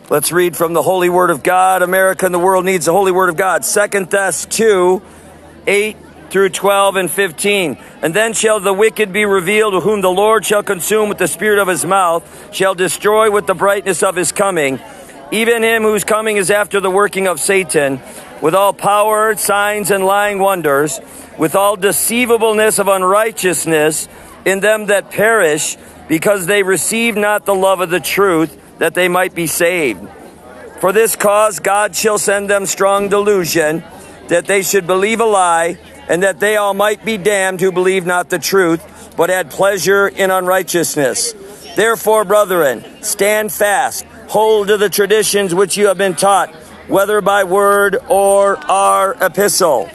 Let's read from the Holy Word of God. America and the world needs the Holy Word of God. 2 Thess 2, 8 through 12 and 15. And then shall the wicked be revealed, whom the Lord shall consume with the spirit of his mouth, shall destroy with the brightness of his coming, even him whose coming is after the working of Satan, with all power, signs, and lying wonders, with all deceivableness of unrighteousness in them that perish, because they receive not the love of the truth, that they might be saved. For this cause God shall send them strong delusion, that they should believe a lie, and that they all might be damned who believe not the truth, but had pleasure in unrighteousness. Therefore, brethren, stand fast, hold to the traditions which you have been taught, whether by word or our epistle.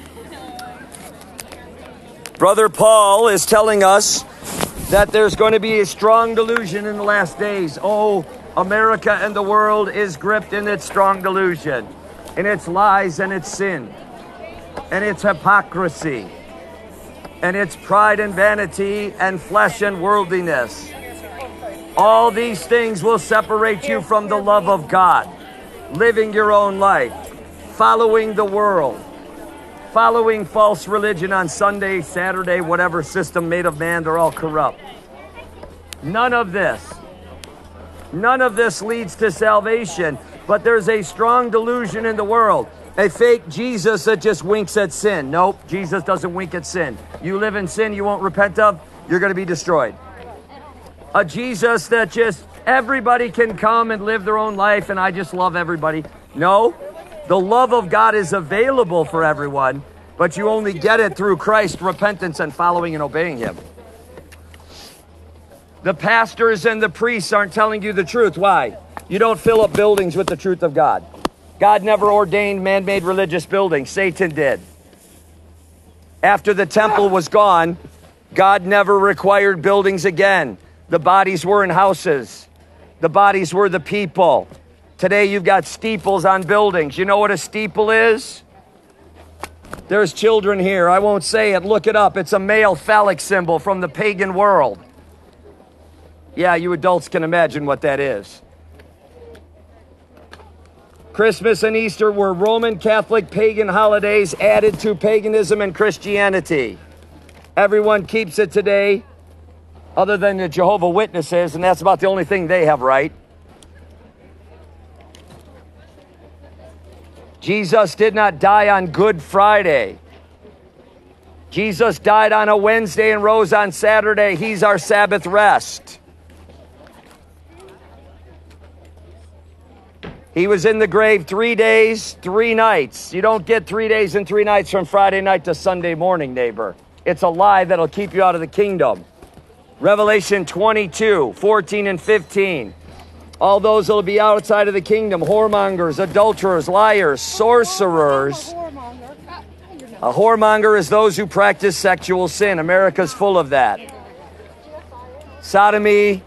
Brother Paul is telling us that there's going to be a strong delusion in the last days. Oh, America and the world is gripped in its strong delusion, in its lies and its sin, and its hypocrisy, and its pride and vanity and flesh and worldliness. All these things will separate you from the love of God, living your own life, following the world, following false religion on Sunday, Saturday, whatever system made of man, they're all corrupt. None of this leads to salvation, but there's a strong delusion in the world. A fake Jesus that just winks at sin. Nope, Jesus doesn't wink at sin. You live in sin you won't repent of, you're going to be destroyed. A Jesus that just everybody can come and live their own life and I just love everybody. No, the love of God is available for everyone, but you only get it through Christ, repentance, and following and obeying him. The pastors and the priests aren't telling you the truth. Why? You don't fill up buildings with the truth of God. God never ordained man-made religious buildings. Satan did. After the temple was gone, God never required buildings again. The bodies were in houses. The bodies were the people. Today you've got steeples on buildings. You know what a steeple is? There's children here. I won't say it. Look it up. It's a male phallic symbol from the pagan world. Yeah, you adults can imagine what that is. Christmas and Easter were Roman Catholic pagan holidays added to paganism and Christianity. Everyone keeps it today, other than the Jehovah's Witnesses, and that's about the only thing they have right. Jesus did not die on Good Friday. Jesus died on a Wednesday and rose on Saturday. He's our Sabbath rest. He was in the grave 3 days, 3 nights. You don't get 3 days and 3 nights from Friday night to Sunday morning, neighbor. It's a lie that'll keep you out of the kingdom. Revelation 22, 14 and 15. All those that will be outside of the kingdom, whoremongers, adulterers, liars, sorcerers. A whoremonger is those who practice sexual sin. America's full of that. Sodomy,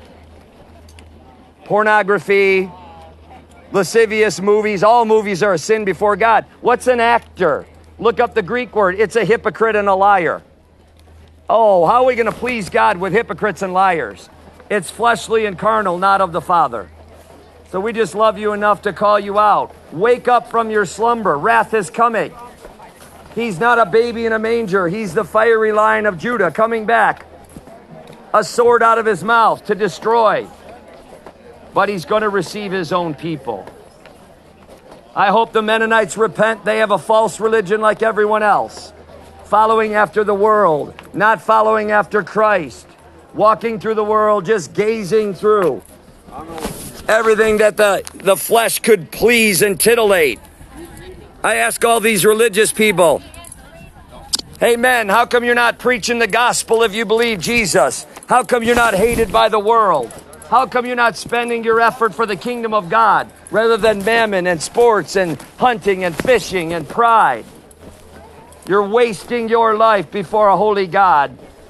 pornography, lascivious movies. All movies are a sin before God. What's an actor? Look up the Greek word. It's a hypocrite and a liar. Oh, how are we going to please God with hypocrites and liars? It's fleshly and carnal, not of the Father. So we just love you enough to call you out. Wake up from your slumber. Wrath is coming. He's not a baby in a manger. He's the fiery Lion of Judah coming back. A sword out of his mouth to destroy. But he's going to receive his own people. I hope the Mennonites repent. They have a false religion like everyone else. Following after the world, not following after Christ. Walking through the world, just gazing through everything that the flesh could please and titillate. I ask all these religious people, hey men, how come you're not preaching the gospel if you believe Jesus? How come you're not hated by the world? How come you're not spending your effort for the kingdom of God rather than mammon and sports and hunting and fishing and pride? You're wasting your life before a holy God.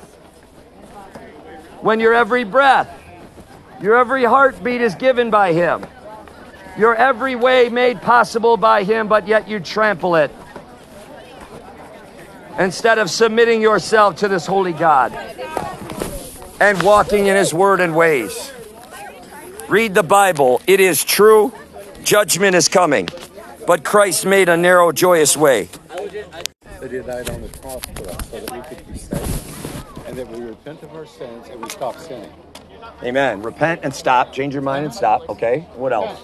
When your every breath, your every heartbeat is given by him. Your every way made possible by him, but yet you trample it. Instead of submitting yourself to this holy God and walking in his word and ways. Read the Bible. It is true. Judgment is coming. But Christ made a narrow, joyous way. That He died on the cross for us so that we could be saved. And that we repent of our sins and we stop sinning. Amen. Repent and stop. Change your mind and stop. Okay. What else?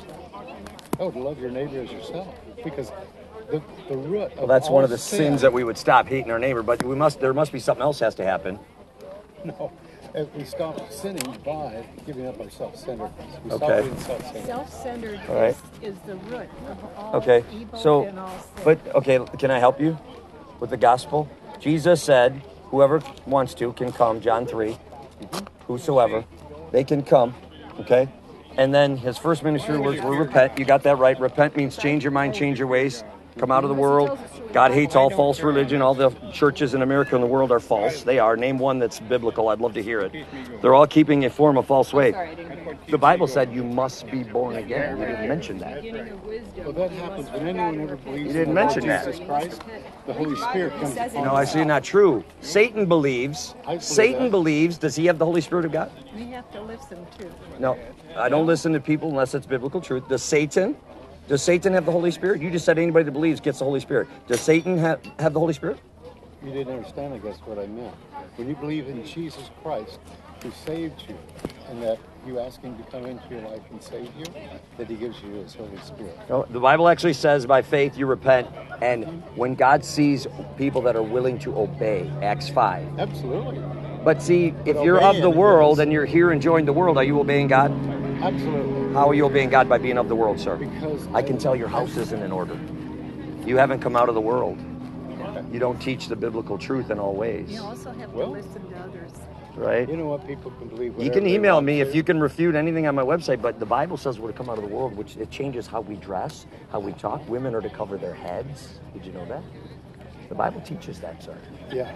Oh, to love your neighbor as yourself. Because the root of Well, that's all one of the sin, sins that we would stop, hating our neighbor. But there must be something else has to happen. No. If we stop sinning by giving up our self-centeredness. We stop Okay. being self-centered. Self-centered All right. is the root of all Okay. evil So, and all sin. but okay, can I help you with the gospel? Jesus said, whoever wants to can come. John 3. Whosoever, they can come. Okay. And then his first ministry words were repent. You got that right. Repent means change your mind, change your ways, come out of the world. God hates all false religion. All the churches in America and the world are false. They are. Name one that's biblical. I'd love to hear it. They're all keeping a form of false way. The Bible said you must be born again. You didn't mention that. Well, that happens when anyone ever believes You didn't in the Lord mention that. Jesus Christ. The Holy Spirit comes upon No, I see not true. Satan believes. Satan believes. Does he have the Holy Spirit of God? We have to listen to. No. I don't listen to people unless it's biblical truth. Does Satan have the Holy Spirit? You just said anybody that believes gets the Holy Spirit. Does Satan have the Holy Spirit? You didn't understand, I guess, what I meant. When you believe in Jesus Christ, who saved you, and that you ask Him to come into your life and save you, that He gives you His Holy Spirit. No, the Bible actually says by faith you repent, and when God sees people that are willing to obey, Acts 5. Absolutely. But see, if you're of the world and you're here enjoying the world, are you obeying God? Absolutely. How are you obeying God by being of the world, sir? Because I can tell your house isn't in order. You haven't come out of the world. Okay. You don't teach the biblical truth in all ways, You also have to Well, listen to others. right? You know what? People can believe You whatever can they email want me to. if you can refute anything on my website, but the Bible says we're to come out of the world, which it changes how we dress, how we talk. Women are to cover their heads. Did you know that? The Bible teaches that, sir. Yeah.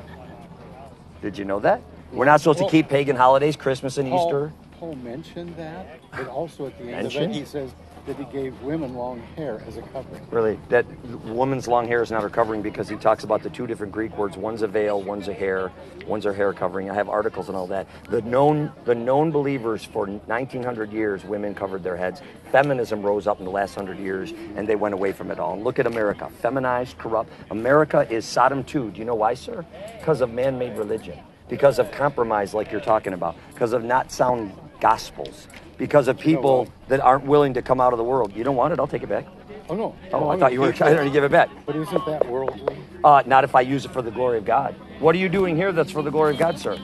Did you know that? We're not supposed to Well, keep pagan holidays, Christmas and Easter. Paul mentioned that, but also at the end of Mentioned? it, he says that he gave women long hair as a covering. Really, that woman's long hair is not her covering because he talks about the two different Greek words. One's a veil, one's a hair, one's her hair covering. I have articles and all that. The known believers for 1900 years, women covered their heads. Feminism rose up in the last 100 years, and they went away from it all. And look at America, feminized, corrupt. America is Sodom too. Do you know why, sir? Because of man-made religion, because of compromise, like you're talking about, because of not sound gospels, because of people that aren't willing to come out of the world. You don't want it? I'll take it back. Oh, no. Oh, No, I thought you were trying to give it back. But isn't that worldly? Not if I use it for the glory of God. What are you doing here that's for the glory of God, sir?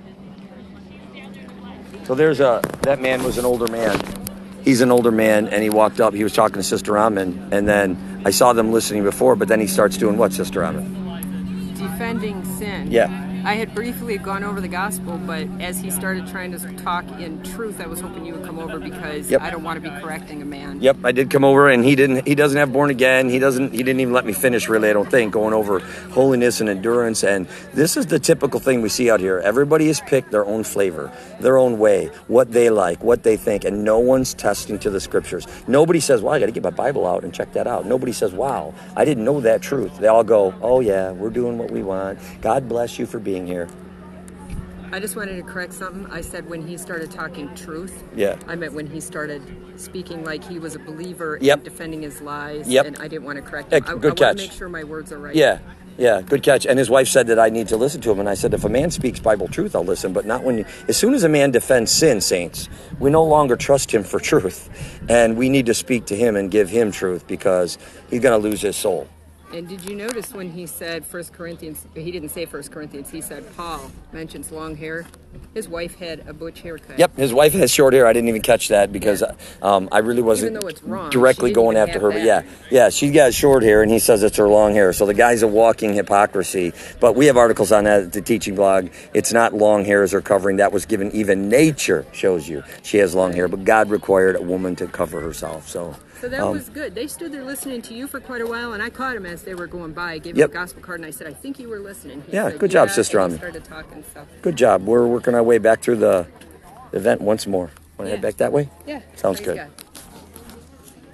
So that man was an older man. He's an older man, and he walked up. He was talking to Sister Amin, and then I saw them listening before, but then he starts doing what, Sister Amin? Defending sin. Yeah. I had briefly gone over the gospel, but as he started trying to talk in truth, I was hoping you would come over because Yep. I don't want to be correcting a man. Yep, I did come over, and he doesn't have born again. He didn't even let me finish, really, I don't think, going over holiness and endurance. And this is the typical thing we see out here. Everybody has picked their own flavor, their own way, what they like, what they think, and no one's testing to the scriptures. Nobody says, well, I got to get my Bible out and check that out. Nobody says, wow, I didn't know that truth. They all go, oh yeah, we're doing what we want. God bless you for being here. I just wanted to correct something. I said when he started talking truth. Yeah. I meant when he started speaking like he was a believer Yep. and defending his lies. Yep. And I didn't want to correct him. Good I want catch. to make sure my words are right. Yeah, good catch. And his wife said that I need to listen to him. And I said, if a man speaks Bible truth, I'll listen. But not as soon as a man defends sin, saints, we no longer trust him for truth. And we need to speak to him and give him truth because he's going to lose his soul. And did you notice when he said 1 Corinthians, he didn't say 1 Corinthians, he said Paul mentions long hair. His wife had a butch haircut. Yep, his wife has short hair. I didn't even catch that because I really wasn't Even though it's wrong, directly she didn't going even after have her. But that. yeah, she's got short hair, and he says it's her long hair. So the guy's a walking hypocrisy. But we have articles on that at the teaching blog. It's not long hair as her covering. That was given. Even nature shows you she has long hair, but God required a woman to cover herself. So that was good. They stood there listening to you for quite a while, and I caught him as they were going by. I gave Yep. him a gospel card, and I said, I think you were listening. He Yeah, said, good job, "Yeah," Sister and he Ami. started talking stuff. good job. We're working our way back through the event once more. Want to head back that way? Yeah. Sounds praise good. God.